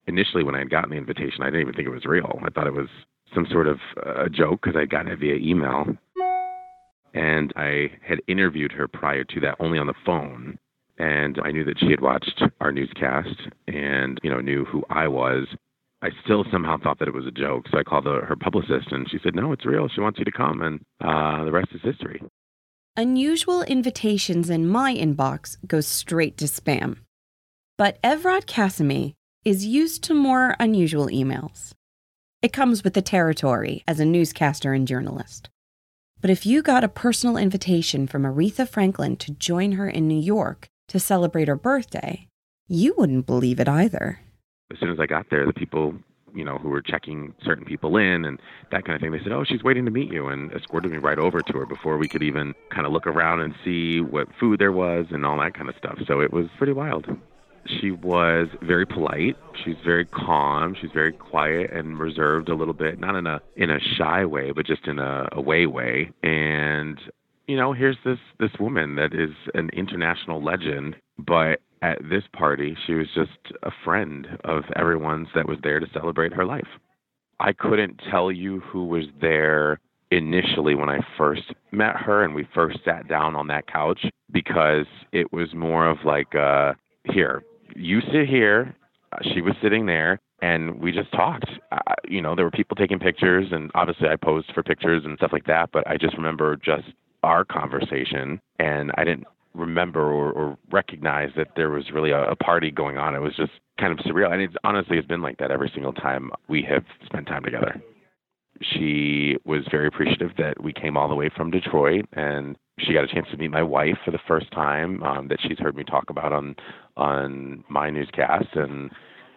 initially when I had gotten the invitation, I didn't even think it was real. I thought it was some sort of a joke because I had gotten it via email. And I had interviewed her prior to that only on the phone. And I knew that she had watched our newscast and, knew who I was. I still somehow thought that it was a joke. So I called her publicist and she said, no, it's real. She wants you to come. And the rest is history. Unusual invitations in my inbox go straight to spam. But Evrod Cassimy is used to more unusual emails. It comes with the territory as a newscaster and journalist. But if you got a personal invitation from Aretha Franklin to join her in New York to celebrate her birthday, you wouldn't believe it either. As soon as I got there, the people, who were checking certain people in and that kind of thing, they said, oh, she's waiting to meet you, and escorted me right over to her before we could even kind of look around and see what food there was and all that kind of stuff. So it was pretty wild. She was very polite. She's very calm. She's very quiet and reserved a little bit, not in a shy way, but just in a way. And, here's this woman that is an international legend, but at this party, she was just a friend of everyone's that was there to celebrate her life. I couldn't tell you who was there initially when I first met her and we first sat down on that couch, because it was more of like, here, you sit here. She was sitting there and we just talked. There were people taking pictures, and obviously I posed for pictures and stuff like that, but I just remember just our conversation, and I didn't remember or recognize that there was really a party going on. It was just kind of surreal. And it's been like that every single time we have spent time together. She was very appreciative that we came all the way from Detroit, and she got a chance to meet my wife for the first time, that she's heard me talk about on my newscast. And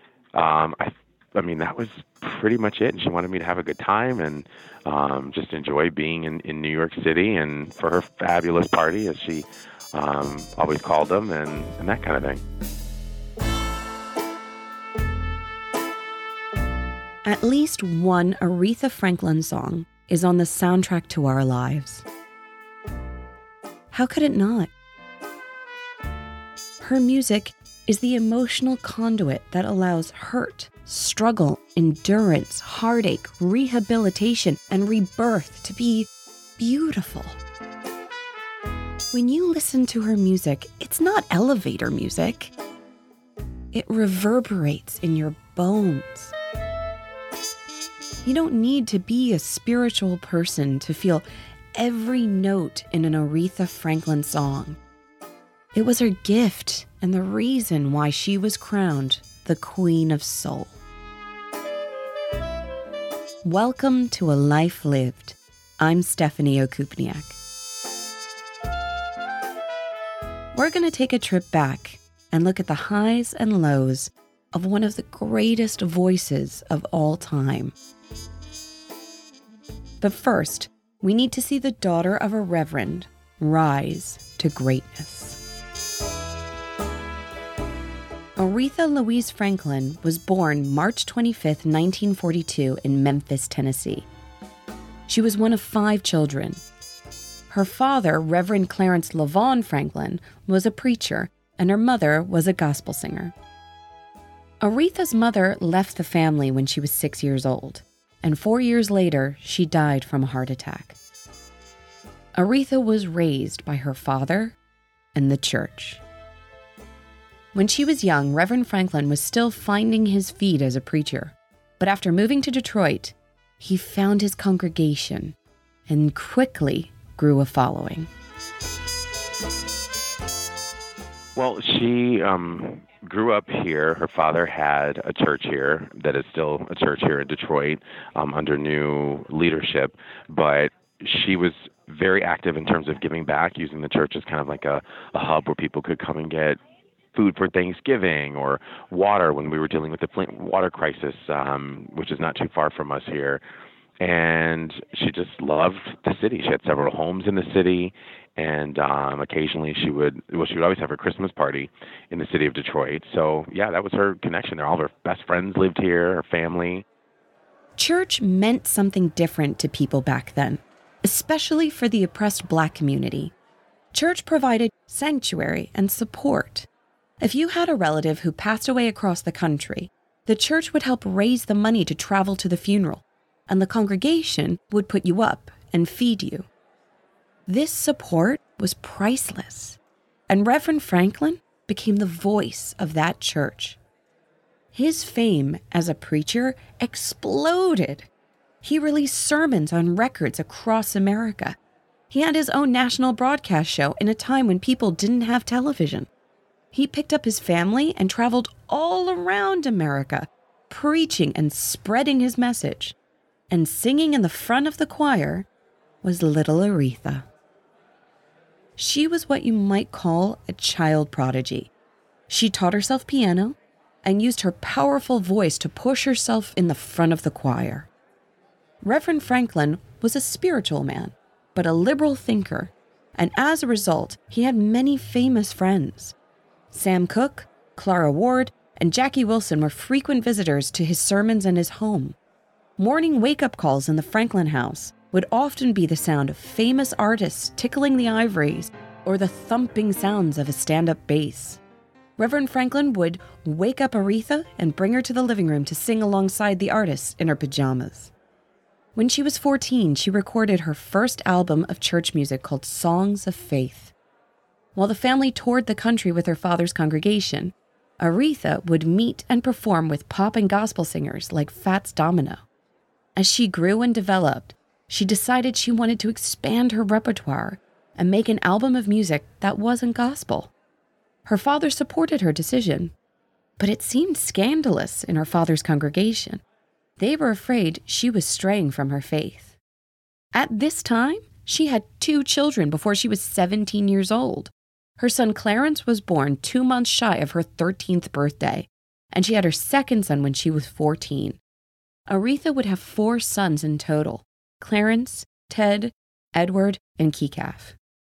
that was pretty much it. And she wanted me to have a good time and just enjoy being in New York City, and for her fabulous party, as she always called them, and that kind of thing. At least one Aretha Franklin song is on the soundtrack to our lives. How could it not? Her music is the emotional conduit that allows hurt, struggle, endurance, heartache, rehabilitation, and rebirth to be beautiful. When you listen to her music, it's not elevator music. It reverberates in your bones. You don't need to be a spiritual person to feel every note in an Aretha Franklin song. It was her gift and the reason why she was crowned the Queen of Soul. Welcome to A Life Lived. I'm Stephanie Okupniak. We're going to take a trip back and look at the highs and lows of one of the greatest voices of all time. But first, we need to see the daughter of a reverend rise to greatness. Aretha Louise Franklin was born March 25th, 1942 in Memphis, Tennessee. She was one of 5 children. Her father, Reverend Clarence LaVaughn Franklin, was a preacher, and her mother was a gospel singer. Aretha's mother left the family when she was 6 years old, and 4 years later, she died from a heart attack. Aretha was raised by her father and the church. When she was young, Reverend Franklin was still finding his feet as a preacher, but after moving to Detroit, he found his congregation and quickly grew a following. Well, she grew up here. Her father had a church here that is still a church here in Detroit under new leadership, but she was very active in terms of giving back, using the church as kind of like a hub where people could come and get food for Thanksgiving or water when we were dealing with the Flint water crisis, which is not too far from us here. And she just loved the city. She had several homes in the city, and occasionally she would always have her Christmas party in the city of Detroit. So, yeah, that was her connection there. All of her best friends lived here, her family. Church meant something different to people back then, especially for the oppressed Black community. Church provided sanctuary and support. If you had a relative who passed away across the country, The church would help raise the money to travel to the funeral, and the congregation would put you up and feed you. This support was priceless, and Reverend Franklin became the voice of that church. His fame as a preacher exploded. He released sermons on records across America. He had his own national broadcast show in a time when people didn't have television. He picked up his family and traveled all around America, preaching and spreading his message. And singing in the front of the choir was little Aretha. She was what you might call a child prodigy. She taught herself piano and used her powerful voice to push herself in the front of the choir. Reverend Franklin was a spiritual man, but a liberal thinker, and as a result, he had many famous friends. Sam Cooke, Clara Ward, and Jackie Wilson were frequent visitors to his sermons and his home. Morning wake-up calls in the Franklin house would often be the sound of famous artists tickling the ivories or the thumping sounds of a stand-up bass. Reverend Franklin would wake up Aretha and bring her to the living room to sing alongside the artists in her pajamas. When she was 14, she recorded her first album of church music called Songs of Faith. While the family toured the country with her father's congregation, Aretha would meet and perform with pop and gospel singers like Fats Domino. As she grew and developed, she decided she wanted to expand her repertoire and make an album of music that wasn't gospel. Her father supported her decision, but it seemed scandalous in her father's congregation. They were afraid she was straying from her faith. At this time, she had 2 children before she was 17 years old. Her son Clarence was born 2 months shy of her 13th birthday, and she had her second son when she was 14. Aretha would have 4 sons in total: Clarence, Ted, Edward, and Kecaf.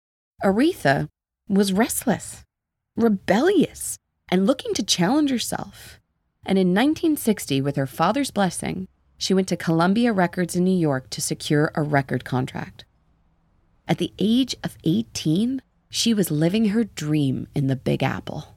Aretha was restless, rebellious, and looking to challenge herself. And in 1960, with her father's blessing, she went to Columbia Records in New York to secure a record contract. At the age of 18, she was living her dream in the Big Apple.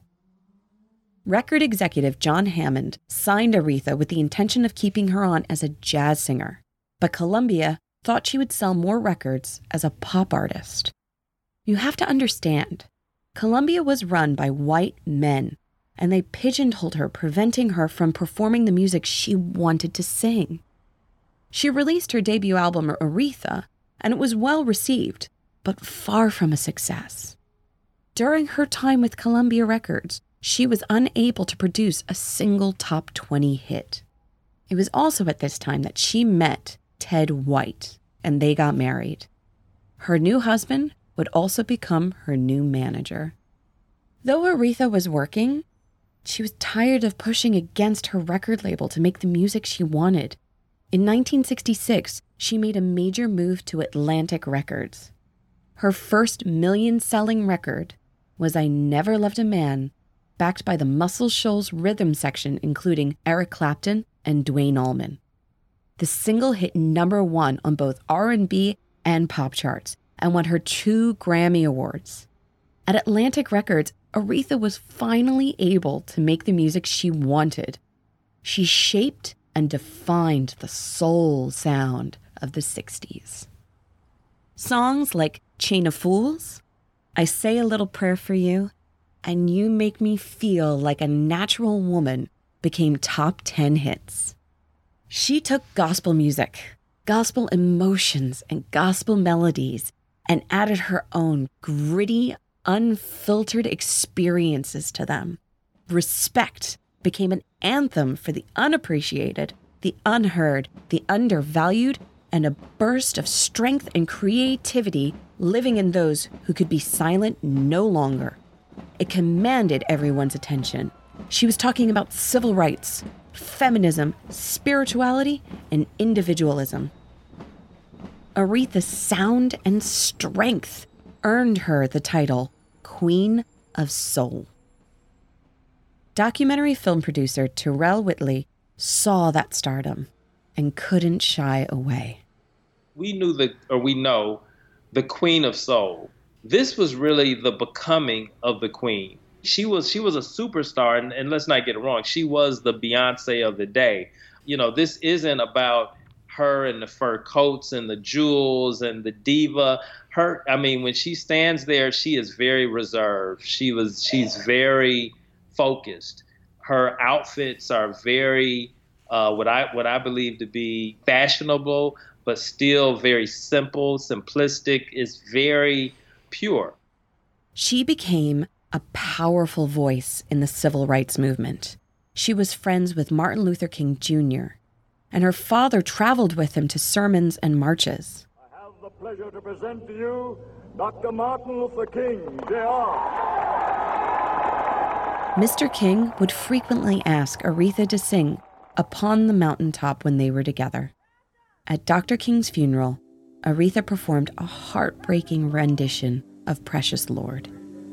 Record executive John Hammond signed Aretha with the intention of keeping her on as a jazz singer, but Columbia thought she would sell more records as a pop artist. You have to understand, Columbia was run by white men, and they pigeonholed her, preventing her from performing the music she wanted to sing. She released her debut album, Aretha, and it was well received, but far from a success. During her time with Columbia Records, she was unable to produce a single top 20 hit. It was also at this time that she met Ted White, and they got married. Her new husband would also become her new manager. Though Aretha was working, she was tired of pushing against her record label to make the music she wanted. In 1966, she made a major move to Atlantic Records. Her first million-selling record was I Never Loved a Man, backed by the Muscle Shoals rhythm section including Eric Clapton and Duane Allman. The single hit #1 on both R&B and pop charts and won her 2 Grammy Awards. At Atlantic Records, Aretha was finally able to make the music she wanted. She shaped and defined the soul sound of the 60s. Songs like Chain of Fools, I Say a Little Prayer for You, and You Make Me Feel Like a Natural Woman became top 10 hits. She took gospel music, gospel emotions, and gospel melodies and added her own gritty, unfiltered experiences to them. Respect became an anthem for the unappreciated, the unheard, the undervalued, and a burst of strength and creativity living in those who could be silent no longer. It commanded everyone's attention. She was talking about civil rights, feminism, spirituality, and individualism. Aretha's sound and strength earned her the title Queen of Soul. Documentary film producer Terrell Whitley saw that stardom and couldn't shy away. We know the Queen of Soul. This was really the becoming of the Queen. She was a superstar, and let's not get it wrong. She was the Beyonce of the day. This isn't about her and the fur coats and the jewels and the diva. When she stands there, she is very reserved. She's very focused. Her outfits are very what I believe to be fashionable, but still very simple, simplistic. It's very pure. She became a powerful voice in the civil rights movement. She was friends with Martin Luther King Jr., and her father traveled with him to sermons and marches. I have the pleasure to present to you Dr. Martin Luther King, Jr. Mr. King would frequently ask Aretha to sing Upon the Mountaintop when they were together. At Dr. King's funeral, Aretha performed a heartbreaking rendition of Precious Lord.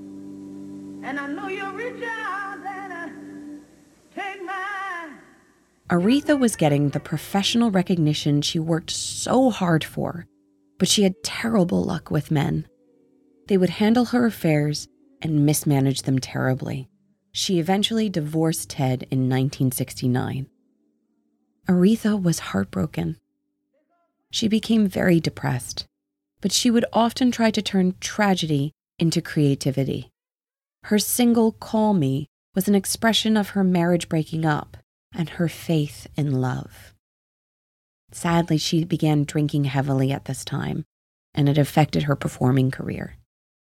And I know you'll reach out and take mine. Aretha was getting the professional recognition she worked so hard for, but she had terrible luck with men. They would handle her affairs and mismanage them terribly. She eventually divorced Ted in 1969. Aretha was heartbroken. She became very depressed, but she would often try to turn tragedy into creativity. Her single Call Me was an expression of her marriage breaking up and her faith in love. Sadly, she began drinking heavily at this time, and it affected her performing career.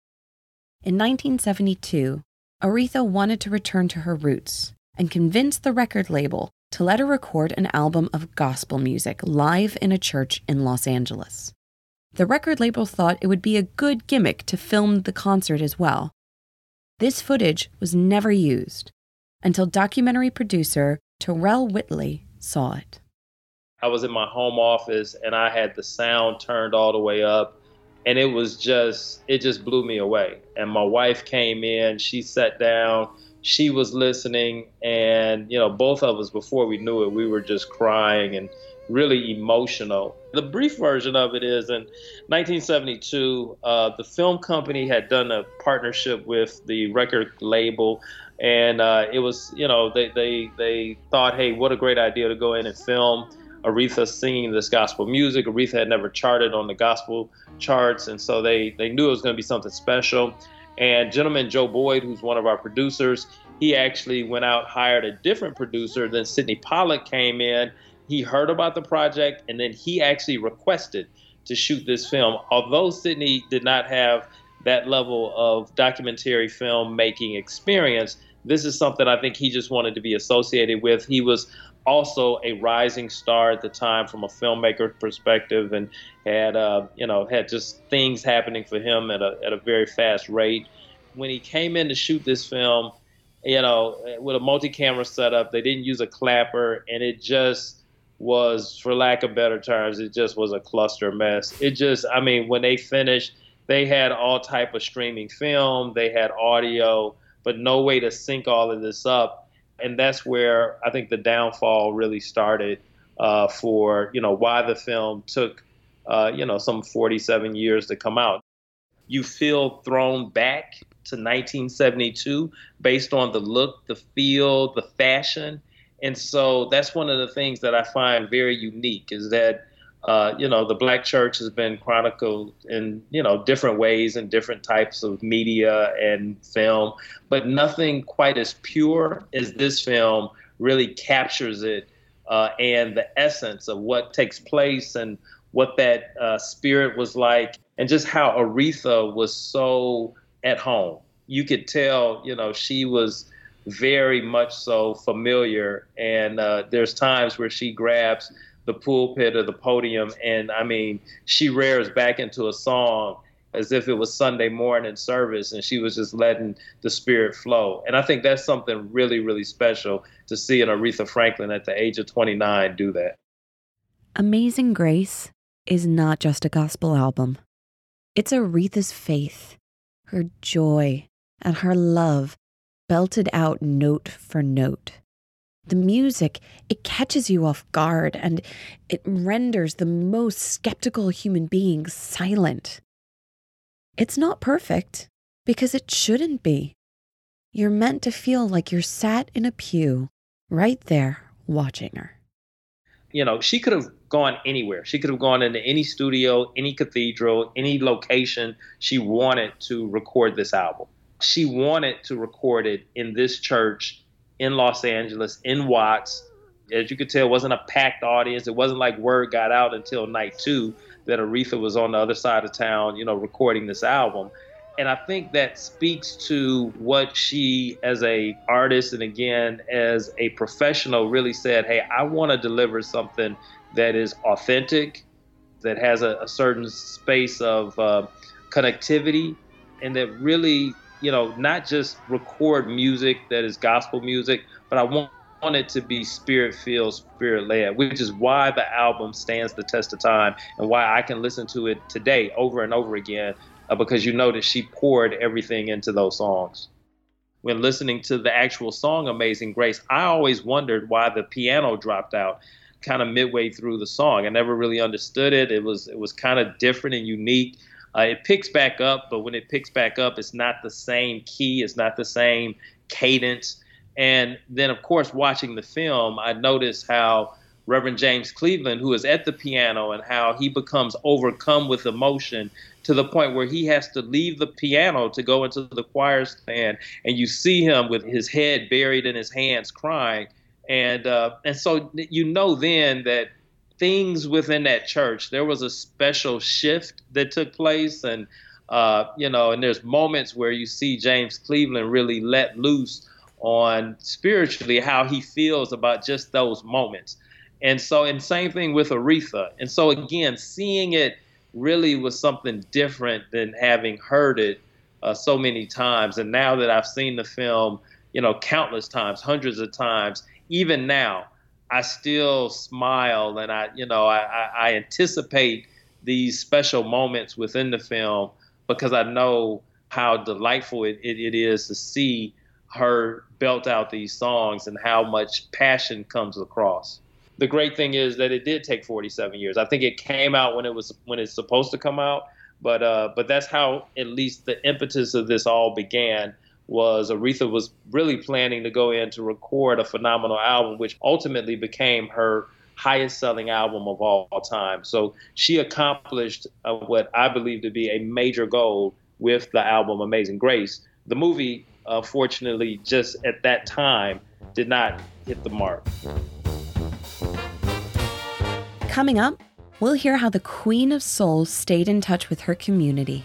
In 1972, Aretha wanted to return to her roots and convinced the record label to let her record an album of gospel music live in a church in Los Angeles. The record label thought it would be a good gimmick to film the concert as well. This footage was never used until documentary producer Terrell Whitley saw it. I was in my home office and I had the sound turned all the way up, and it just blew me away. And my wife came in, she sat down, she was listening, and both of us, before we knew it, we were just crying and really emotional. The brief version of it is, in 1972, the film company had done a partnership with the record label, and it was, they thought, hey, what a great idea to go in and film Aretha singing this gospel music. Aretha had never charted on the gospel charts, and so they knew it was going to be something special. And gentleman Joe Boyd, who's one of our producers, he actually went out, hired a different producer. Then Sidney Pollack came in. He heard about the project, and then he actually requested to shoot this film. Although Sidney did not have that level of documentary filmmaking experience, this is something I think he just wanted to be associated with. He was also a rising star at the time from a filmmaker perspective, and had just things happening for him at a very fast rate. When he came in to shoot this film, with a multi-camera setup, they didn't use a clapper, and it just was, for lack of better terms, it just was a cluster mess. When they finished, they had all type of streaming film, they had audio, but no way to sync all of this up. And that's where I think the downfall really started for why the film took, some 47 years to come out. You feel thrown back to 1972 based on the look, the feel, the fashion. And so that's one of the things that I find very unique, is that, the Black church has been chronicled in, different ways and different types of media and film, but nothing quite as pure as this film really captures it, and the essence of what takes place and what that spirit was like, and just how Aretha was so at home. You could tell, she was very much so familiar, and there's times where she grabs the pulpit or the podium, and she rears back into a song as if it was Sunday morning service, and she was just letting the spirit flow. And I think that's something really, really special to see an Aretha Franklin at the age of 29 do that. Amazing Grace is not just a gospel album. It's Aretha's faith, her joy, and her love belted out note for note. The music, it catches you off guard, and it renders the most skeptical human beings silent. It's not perfect, because it shouldn't be. you're meant to feel like you're sat in a pew right there watching her. You know, she could have gone anywhere. She could have gone into any studio, any cathedral, any location she wanted to record this album. She wanted to record it in this church in Los Angeles, in Watts. As you could tell, it wasn't a packed audience. It wasn't like word got out until night 2 that Aretha was on the other side of town, you know, recording this album. And I think that speaks to what she, as a artist and again, as a professional, really said, hey, I want to deliver something that is authentic, that has a certain space of connectivity, and that really, you know, not just record music that is gospel music, but I want it to be spirit-filled, spirit-led, which is why the album stands the test of time and why I can listen to it today over and over again, because you know that she poured everything into those songs. When listening to the actual song Amazing Grace, I always wondered why the piano dropped out kind of midway through the song. I never really understood it. It was kind of different and unique. It picks back up, but when it picks back up, it's not the same key. It's not the same cadence. And then, of course, watching the film, I noticed how Reverend James Cleveland, who is at the piano, and how he becomes overcome with emotion to the point where he has to leave the piano to go into the choir stand. And you see him with his head buried in his hands crying. And so you know then that things within that church, there was a special shift that took place. And, and there's moments where you see James Cleveland really let loose on spiritually how he feels about just those moments. And same thing with Aretha. And so again, seeing it really was something different than having heard it so many times. And now that I've seen the film, countless times, hundreds of times, even now, I still smile and I anticipate these special moments within the film because I know how delightful it is to see her belt out these songs and how much passion comes across. The great thing is that it did take 47 years. I think it came out when it's supposed to come out, but that's how at least the impetus of this all began. Was Aretha was really planning to go in to record a phenomenal album, which ultimately became her highest selling album of all time. So she accomplished what I believe to be a major goal with the album Amazing Grace. The movie, fortunately, just at that time, did not hit the mark. Coming up, we'll hear how the Queen of Soul stayed in touch with her community.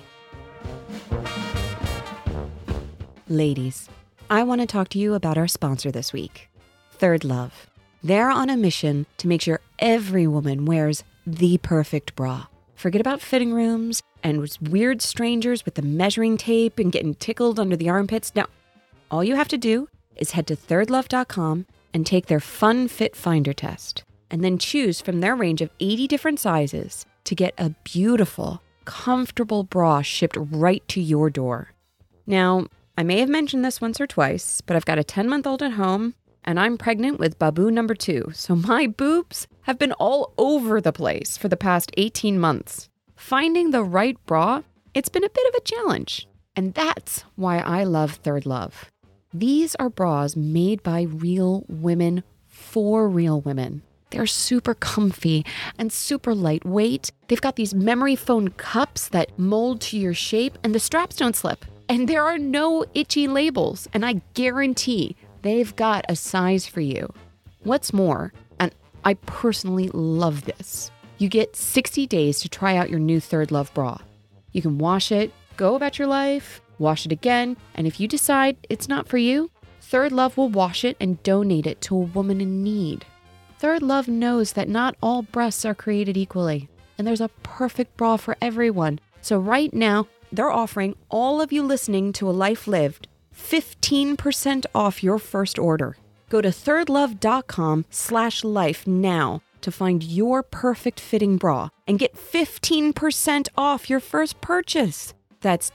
Ladies, I want to talk to you about our sponsor this week, Third Love. They're on a mission to make sure every woman wears the perfect bra. Forget about fitting rooms and weird strangers with the measuring tape and getting tickled under the armpits. No, all you have to do is head to thirdlove.com and take their fun fit finder test, and then choose from their range of 80 different sizes to get a beautiful, comfortable bra shipped right to your door. Now, I may have mentioned this once or twice, but I've got a 10-month-old at home, and I'm pregnant with Babu number 2, so my boobs have been all over the place for the past 18 months. Finding the right bra, it's been a bit of a challenge, and that's why I love Third Love. These are bras made by real women for real women. They're super comfy and super lightweight. They've got these memory foam cups that mold to your shape, and the straps don't slip. And there are no itchy labels, and I guarantee they've got a size for you. What's more, and I personally love this, you get 60 days to try out your new Third Love bra. You can wash it, go about your life, wash it again, and if you decide it's not for you, Third Love will wash it and donate it to a woman in need. Third Love knows that not all breasts are created equally, and there's a perfect bra for everyone. So right now, they're offering all of you listening to A Life Lived 15% off your first order. Go to thirdlove.com/life now to find your perfect fitting bra and get 15% off your first purchase. That's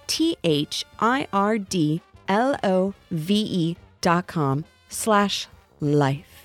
thirdlove.com/life.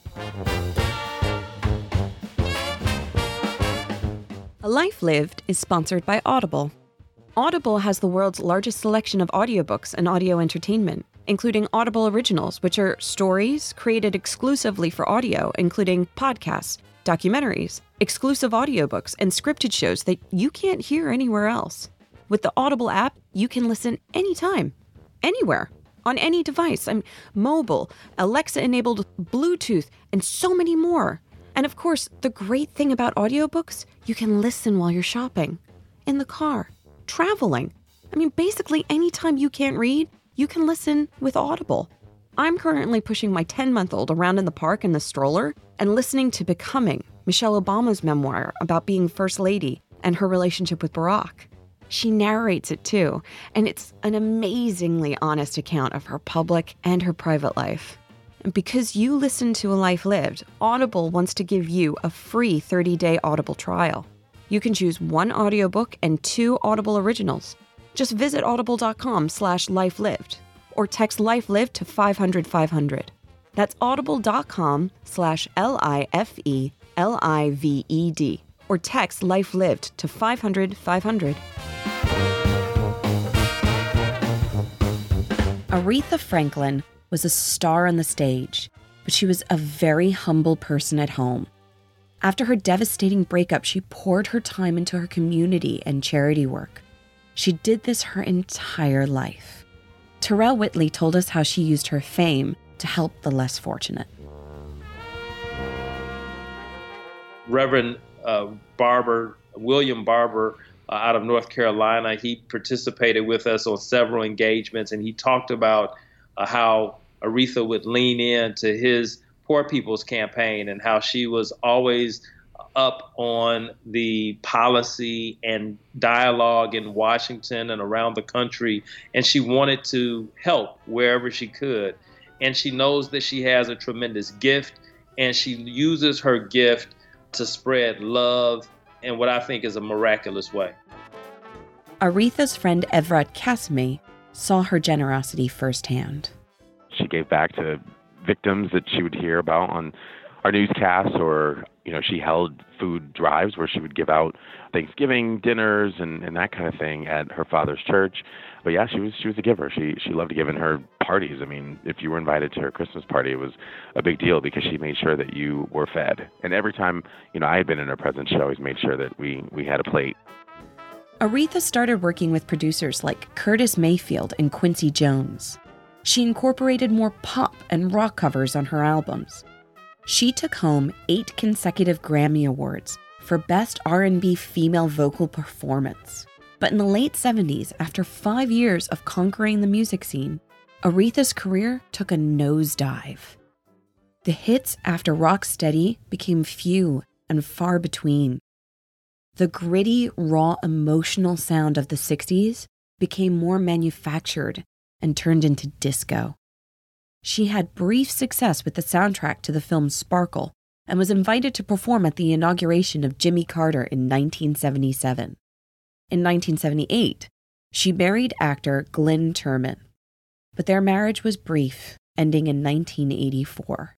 A Life Lived is sponsored by Audible. Audible has the world's largest selection of audiobooks and audio entertainment. including Audible Originals, which are stories created exclusively for audio, including podcasts, documentaries, exclusive audiobooks, and scripted shows that you can't hear anywhere else. With the Audible app, you can listen anytime, anywhere, on any device. Mobile, Alexa-enabled, Bluetooth, and so many more. And of course, the great thing about audiobooks, you can listen while you're shopping, in the car, traveling. Basically anytime you can't read, you can listen with Audible. I'm currently pushing my 10-month-old around in the park in the stroller and listening to Becoming, Michelle Obama's memoir about being First Lady and her relationship with Barack. She narrates it too, and it's an amazingly honest account of her public and her private life. And because you listen to A Life Lived, Audible wants to give you a free 30-day Audible trial. You can choose one audiobook and 2 Audible originals. Just visit audible.com/lifelived or text lifelived to 500-500. That's audible.com/LIFELIVED or text lifelived to 500-500. Aretha Franklin was a star on the stage, but she was a very humble person at home. After her devastating breakup, she poured her time into her community and charity work. She did this her entire life. Terrell Whitley told us how she used her fame to help the less fortunate. Reverend William Barber out of North Carolina, he participated with us on several engagements, and he talked about how Aretha would lean into his Poor People's Campaign and how she was always up on the policy and dialogue in Washington and around the country, and she wanted to help wherever she could. And she knows that she has a tremendous gift, and she uses her gift to spread love in what I think is a miraculous way. Aretha's friend Evrat Cassimy saw her generosity firsthand. She gave back to victims that she would hear about on our newscasts, or she held food drives where she would give out Thanksgiving dinners and that kind of thing at her father's church. But yeah, she was a giver. She loved to give in her parties. If you were invited to her Christmas party, it was a big deal because she made sure that you were fed. And every time I had been in her presence, she always made sure that we had a plate. Aretha started working with producers like Curtis Mayfield and Quincy Jones. She incorporated more pop and rock covers on her albums. She took home 8 consecutive Grammy Awards for Best R&B Female Vocal Performance. But in the late 70s, after 5 years of conquering the music scene, Aretha's career took a nosedive. The hits after Rocksteady became few and far between. The gritty, raw, emotional sound of the 60s became more manufactured and turned into disco. She had brief success with the soundtrack to the film Sparkle and was invited to perform at the inauguration of Jimmy Carter in 1977. In 1978, she married actor Glynn Turman, but their marriage was brief, ending in 1984.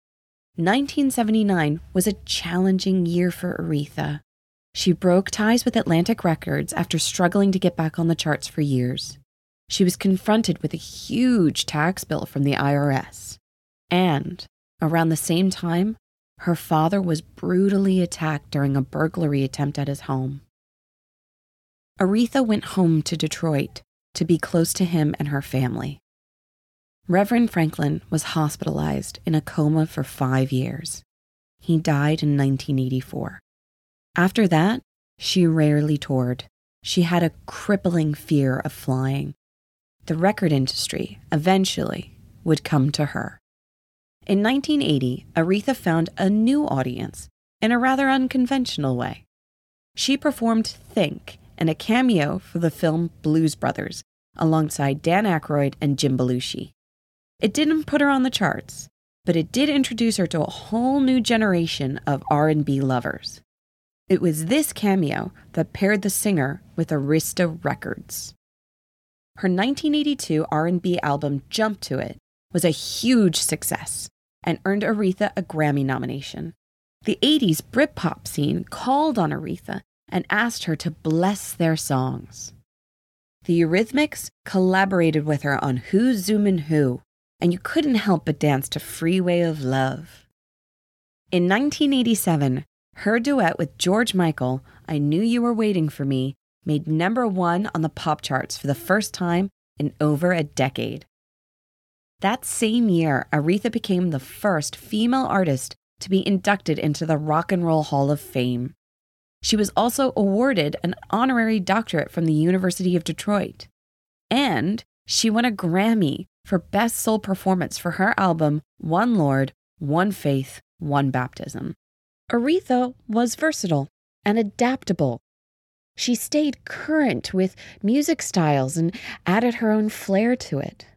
1979 was a challenging year for Aretha. She broke ties with Atlantic Records after struggling to get back on the charts for years. She was confronted with a huge tax bill from the IRS. And, around the same time, her father was brutally attacked during a burglary attempt at his home. Aretha went home to Detroit to be close to him and her family. Reverend Franklin was hospitalized in a coma for 5 years. He died in 1984. After that, she rarely toured. She had a crippling fear of flying. The record industry, eventually, would come to her. In 1980, Aretha found a new audience in a rather unconventional way. She performed Think in a cameo for the film Blues Brothers, alongside Dan Aykroyd and Jim Belushi. It didn't put her on the charts, but it did introduce her to a whole new generation of R&B lovers. It was this cameo that paired the singer with Arista Records. Her 1982 R&B album Jump to It was a huge success and earned Aretha a Grammy nomination. The 80s Britpop scene called on Aretha and asked her to bless their songs. The Eurythmics collaborated with her on Who's Zoomin' Who, and you couldn't help but dance to Freeway of Love. In 1987, her duet with George Michael, I Knew You Were Waiting for Me, made #1 on the pop charts for the first time in over a decade. That same year, Aretha became the first female artist to be inducted into the Rock and Roll Hall of Fame. She was also awarded an honorary doctorate from the University of Detroit. And she won a Grammy for Best Soul Performance for her album, One Lord, One Faith, One Baptism. Aretha was versatile and adaptable. She stayed current with music styles and added her own flair to it.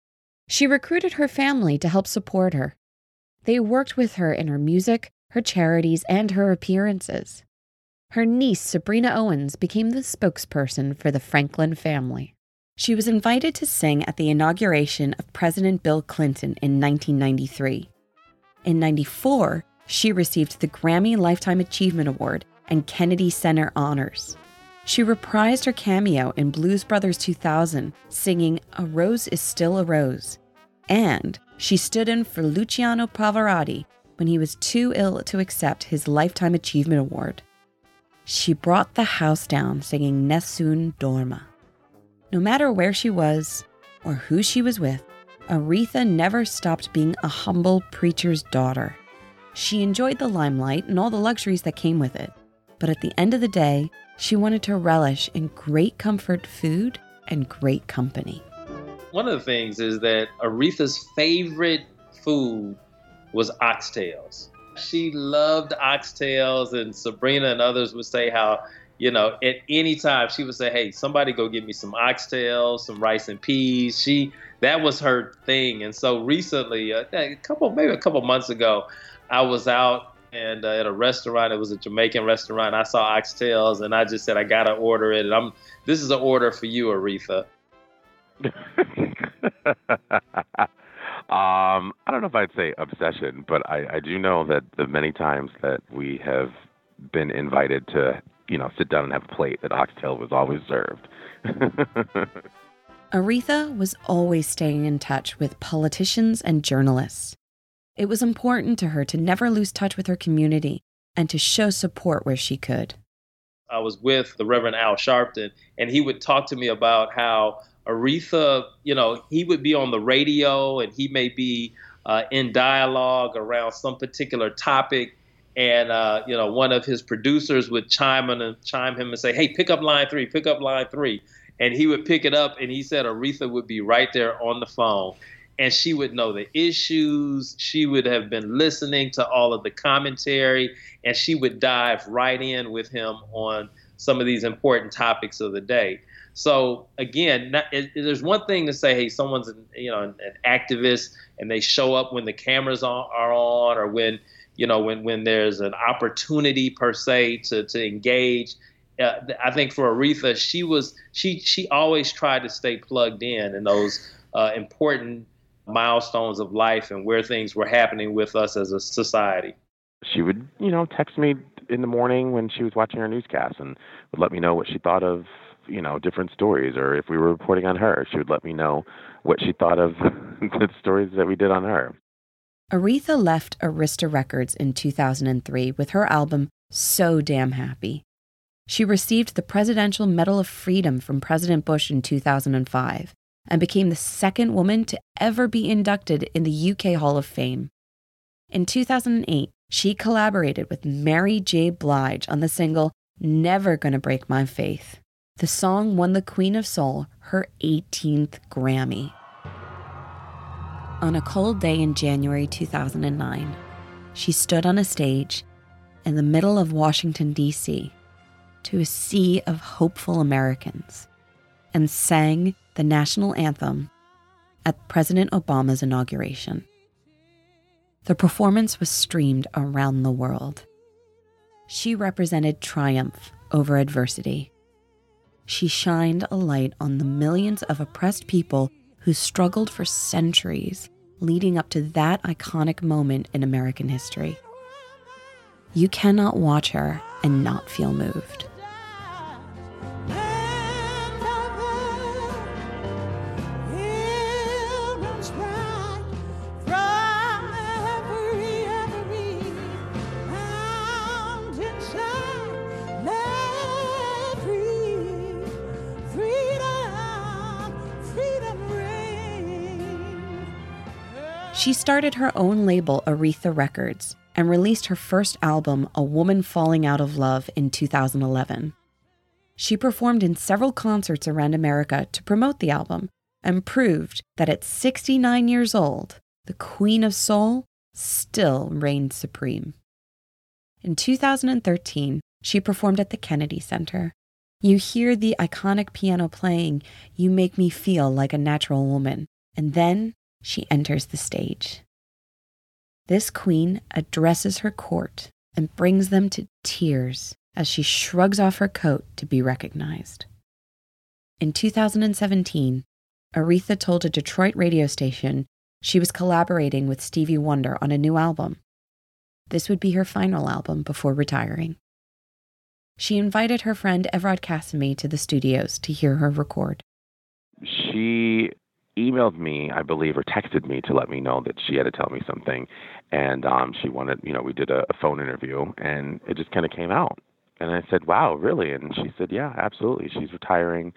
She recruited her family to help support her. They worked with her in her music, her charities, and her appearances. Her niece, Sabrina Owens, became the spokesperson for the Franklin family. She was invited to sing at the inauguration of President Bill Clinton in 1993. In 1994, she received the Grammy Lifetime Achievement Award and Kennedy Center honors. She reprised her cameo in Blues Brothers 2000, singing A Rose is Still a Rose. And she stood in for Luciano Pavarotti when he was too ill to accept his Lifetime Achievement Award. She brought the house down singing Nessun Dorma. No matter where she was or who she was with, Aretha never stopped being a humble preacher's daughter. She enjoyed the limelight and all the luxuries that came with it. But at the end of the day, she wanted to relish in great comfort food and great company. One of the things is that Aretha's favorite food was oxtails. She loved oxtails, and Sabrina and others would say how, at any time she would say, hey, somebody go get me some oxtails, some rice and peas. That was her thing. And so recently, maybe a couple months ago, I was out and at a restaurant. It was a Jamaican restaurant. I saw oxtails, and I just said, I got to order it. And this is an order for you, Aretha. I don't know if I'd say obsession, but I do know that the many times that we have been invited to, sit down and have a plate, that oxtail was always served. Aretha was always staying in touch with politicians and journalists. It was important to her to never lose touch with her community and to show support where she could. I was with the Reverend Al Sharpton, and he would talk to me about how Aretha, he would be on the radio and he may be in dialogue around some particular topic. And, one of his producers would chime him and say, hey, pick up line 3, pick up line 3. And he would pick it up, and he said Aretha would be right there on the phone. And she would know the issues. She would have been listening to all of the commentary, and she would dive right in with him on some of these important topics of the day. So again, there's one thing to say, hey, someone's an activist and they show up when the cameras are on, or when there's an opportunity per se to engage. I think for Aretha, she always tried to stay plugged in those important milestones of life and where things were happening with us as a society. She would, text me in the morning when she was watching her newscast and would let me know what she thought of, different stories, or if we were reporting on her, she would let me know what she thought of the stories that we did on her. Aretha left Arista Records in 2003 with her album So Damn Happy. She received the Presidential Medal of Freedom from President Bush in 2005 and became the second woman to ever be inducted in the UK Hall of Fame. In 2008, she collaborated with Mary J. Blige on the single Never Gonna Break My Faith. The song won the Queen of Soul her 18th Grammy. On a cold day in January 2009, she stood on a stage in the middle of Washington, D.C., to a sea of hopeful Americans and sang the national anthem at President Obama's inauguration. The performance was streamed around the world. She represented triumph over adversity. She shined a light on the millions of oppressed people who struggled for centuries leading up to that iconic moment in American history. You cannot watch her and not feel moved. She started her own label, Aretha Records, and released her first album, A Woman Falling Out of Love, in 2011. She performed in several concerts around America to promote the album and proved that at 69 years old, the Queen of Soul still reigned supreme. In 2013, she performed at the Kennedy Center. You hear the iconic piano playing, "You Make Me Feel Like a Natural Woman," and then she enters the stage. This queen addresses her court and brings them to tears as she shrugs off her coat to be recognized. In 2017, Aretha told a Detroit radio station she was collaborating with Stevie Wonder on a new album. This would be her final album before retiring. She invited her friend Evrod Cassimy to the studios to hear her record. She emailed me, I believe, or texted me to let me know that she had to tell me something. And she wanted, we did a phone interview, and it just kind of came out. And I said, "Wow, really?" And she said, "Yeah, absolutely. She's retiring.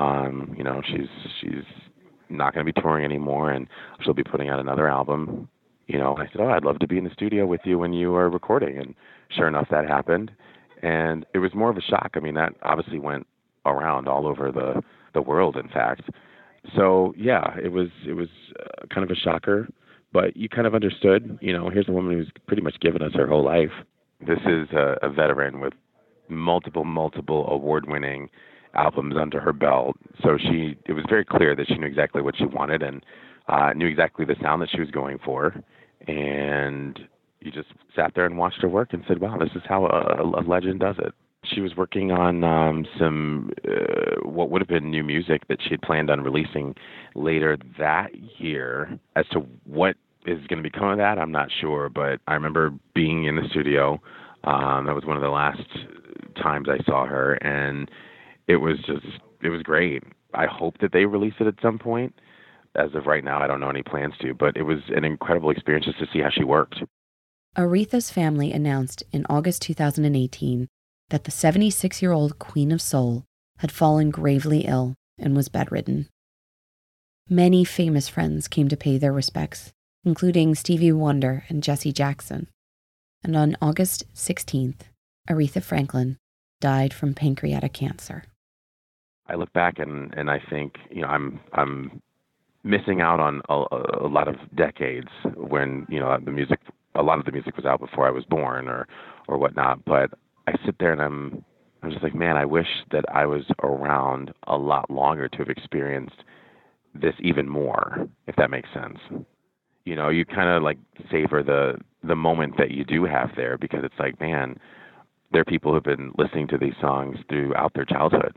She's not going to be touring anymore, and she'll be putting out another album." I said, "Oh, I'd love to be in the studio with you when you are recording." And sure enough, that happened. And it was more of a shock. I mean, that obviously went around all over the world, in fact. So yeah, it was kind of a shocker, but you kind of understood. Here's a woman who's pretty much given us her whole life. This is a veteran with multiple award-winning albums under her belt. So it was very clear that she knew exactly what she wanted and knew exactly the sound that she was going for. And you just sat there and watched her work and said, "Wow, this is how a legend does it." She was working on some what would have been new music that she had planned on releasing later that year. As to what is going to become of that, I'm not sure. But I remember being in the studio. That was one of the last times I saw her, and it was great. I hope that they release it at some point. As of right now, I don't know any plans to, but it was an incredible experience just to see how she worked. Aretha's family announced in August 2018 that the 76-year-old Queen of Soul had fallen gravely ill and was bedridden. Many famous friends came to pay their respects, including Stevie Wonder and Jesse Jackson. And on August 16th, Aretha Franklin died from pancreatic cancer. I look back and I think, I'm missing out on a lot of decades when, a lot of the music was out before I was born or whatnot. But I sit there and I'm just like, man, I wish that I was around a lot longer to have experienced this even more, if that makes sense. You kind of like savor the moment that you do have there, because it's like, man, there are people who've been listening to these songs throughout their childhood.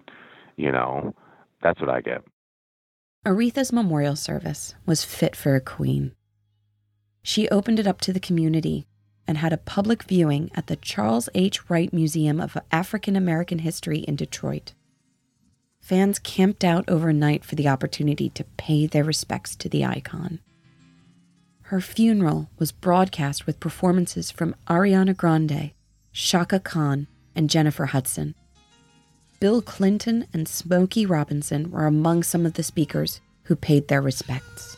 That's what I get. Aretha's memorial service was fit for a queen. She opened it up to the community and had a public viewing at the Charles H. Wright Museum of African American History in Detroit. Fans camped out overnight for the opportunity to pay their respects to the icon. Her funeral was broadcast with performances from Ariana Grande, Chaka Khan, and Jennifer Hudson. Bill Clinton and Smokey Robinson were among some of the speakers who paid their respects.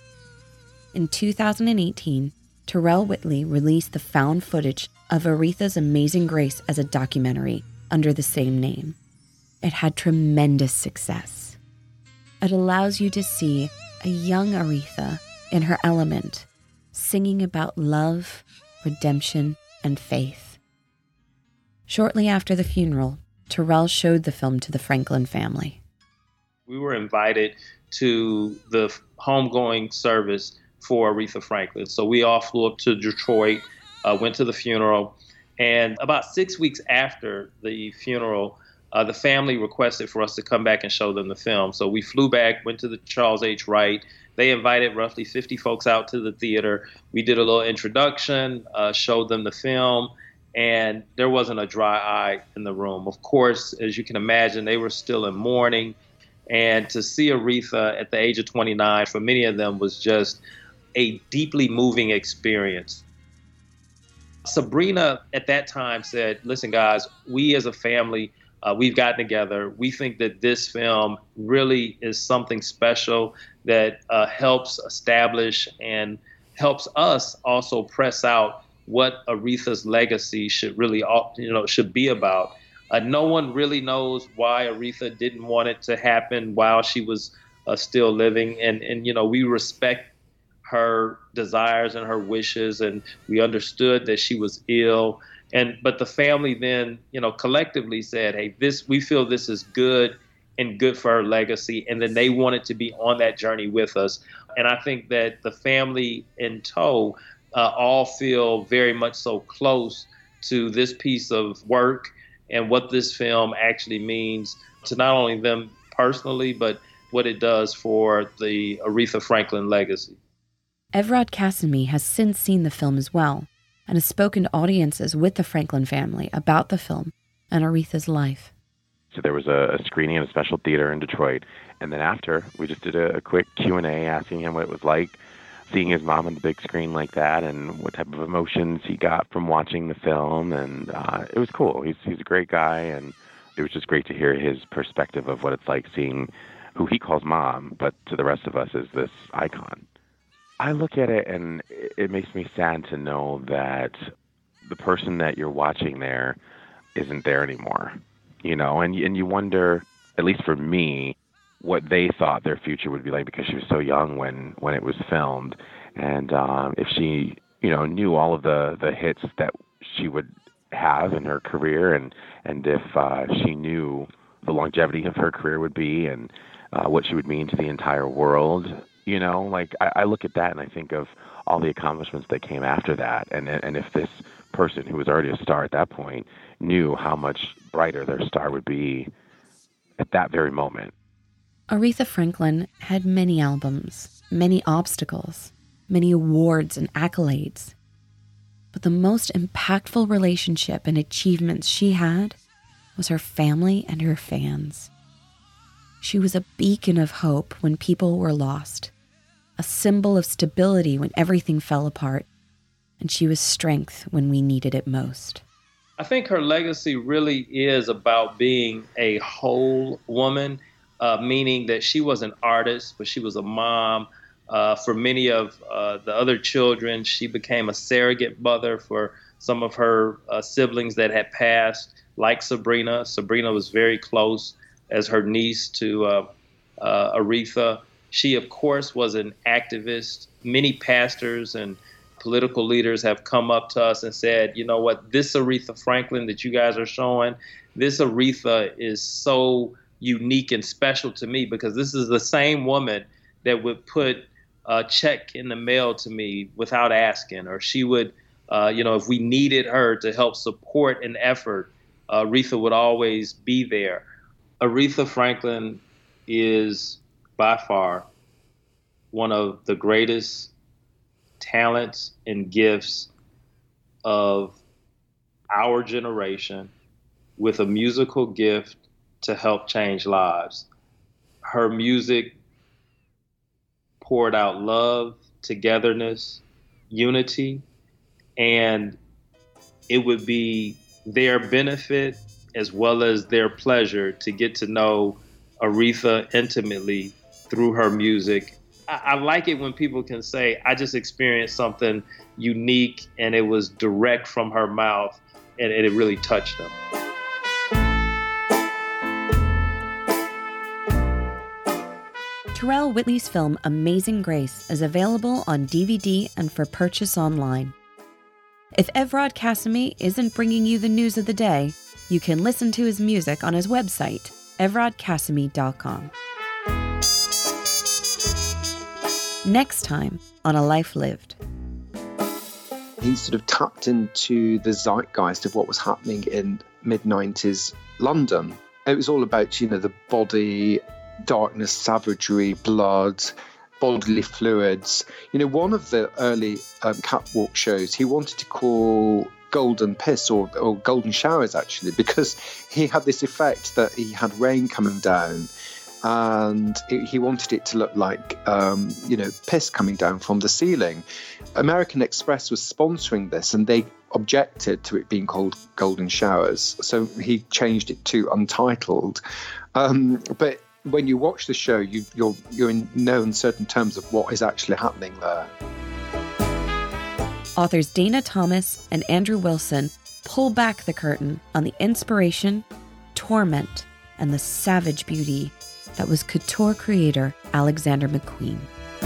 In 2018, Terrell Whitley released the found footage of Aretha's Amazing Grace as a documentary under the same name. It had tremendous success. It allows you to see a young Aretha in her element, singing about love, redemption, and faith. Shortly after the funeral, Terrell showed the film to the Franklin family. We were invited to the homegoing service for Aretha Franklin. So we all flew up to Detroit, went to the funeral, and about 6 weeks after the funeral, the family requested for us to come back and show them the film. So we flew back, went to the Charles H. Wright. They invited roughly 50 folks out to the theater. We did a little introduction, showed them the film, and there wasn't a dry eye in the room. Of course, as you can imagine, they were still in mourning. And to see Aretha at the age of 29, for many of them, was just a deeply moving experience. Sabrina at that time said, "Listen, guys, we as a family, we've gotten together. We think that this film really is something special that helps establish and helps us also press out what Aretha's legacy should really, should be about. No one really knows why Aretha didn't want it to happen while she was still living. And we respect her desires and her wishes, and we understood that she was ill. But the family then, collectively said, hey, we feel this is good and good for her legacy. And then they wanted to be on that journey with us. And I think that the family in tow all feel very much so close to this piece of work and what this film actually means to not only them personally, but what it does for the Aretha Franklin legacy. Evrod Cassimy has since seen the film as well and has spoken to audiences with the Franklin family about the film and Aretha's life. So there was a screening at a special theater in Detroit, and then after, we just did a quick Q&A asking him what it was like seeing his mom on the big screen like that and what type of emotions he got from watching the film, and it was cool. He's a great guy, and it was just great to hear his perspective of what it's like seeing who he calls mom, but to the rest of us is this icon. I look at it, and it makes me sad to know that the person that you're watching there isn't there anymore. And you wonder, at least for me, what they thought their future would be like, because she was so young when it was filmed. And if she, knew all of the hits that she would have in her career, and if she knew the longevity of her career would be, and what she would mean to the entire world, I look at that and I think of all the accomplishments that came after that. And if this person who was already a star at that point knew how much brighter their star would be at that very moment. Aretha Franklin had many albums, many obstacles, many awards and accolades. But the most impactful relationship and achievements she had was her family and her fans. She was a beacon of hope when people were lost, a symbol of stability when everything fell apart, and she was strength when we needed it most. I think her legacy really is about being a whole woman, meaning that she was an artist, but she was a mom. For many of the other children, she became a surrogate mother for some of her siblings that had passed, like Sabrina. Sabrina was very close as her niece to Aretha. She, of course, was an activist. Many pastors and political leaders have come up to us and said, you know what, this Aretha Franklin that you guys are showing, this Aretha is so unique and special to me, because this is the same woman that would put a check in the mail to me without asking, or she would, if we needed her to help support an effort, Aretha would always be there. Aretha Franklin is by far one of the greatest talents and gifts of our generation, with a musical gift to help change lives. Her music poured out love, togetherness, unity, and it would be their benefit as well as their pleasure to get to know Aretha intimately through her music. I like it when people can say, I just experienced something unique and it was direct from her mouth, and it really touched them. Terrell Whitley's film Amazing Grace is available on DVD and for purchase online. If Evrod Cassimy isn't bringing you the news of the day, you can listen to his music on his website, evrodcassimy.com. Next time on A Life Lived. He sort of tapped into the zeitgeist of what was happening in mid-90s London. It was all about, the body, darkness, savagery, blood, bodily fluids. One of the early catwalk shows he wanted to call Golden Piss or Golden Showers, actually, because he had this effect that he had rain coming down, and he wanted it to look like, piss coming down from the ceiling. American Express was sponsoring this, and they objected to it being called Golden Showers, so he changed it to Untitled. But when you watch the show, you're in no uncertain terms of what is actually happening there. authors Dana Thomas and Andrew Wilson pull back the curtain on the inspiration, torment, and the savage beauty that was couture creator Alexander McQueen.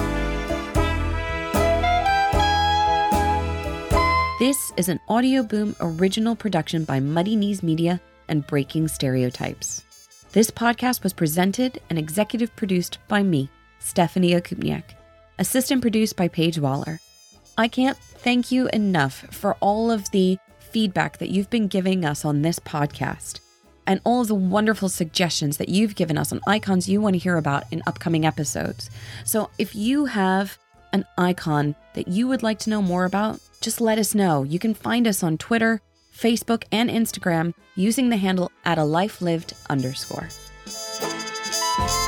This is an Audio Boom original production by Muddy Knees Media and Breaking Stereotypes. This podcast was presented and executive produced by me, Stephanie Okupniak, assistant produced by Paige Waller. I can't thank you enough for all of the feedback that you've been giving us on this podcast and all of the wonderful suggestions that you've given us on icons you want to hear about in upcoming episodes. So if you have an icon that you would like to know more about, just let us know. You can find us on Twitter, Facebook, and Instagram using the handle @alifelived_.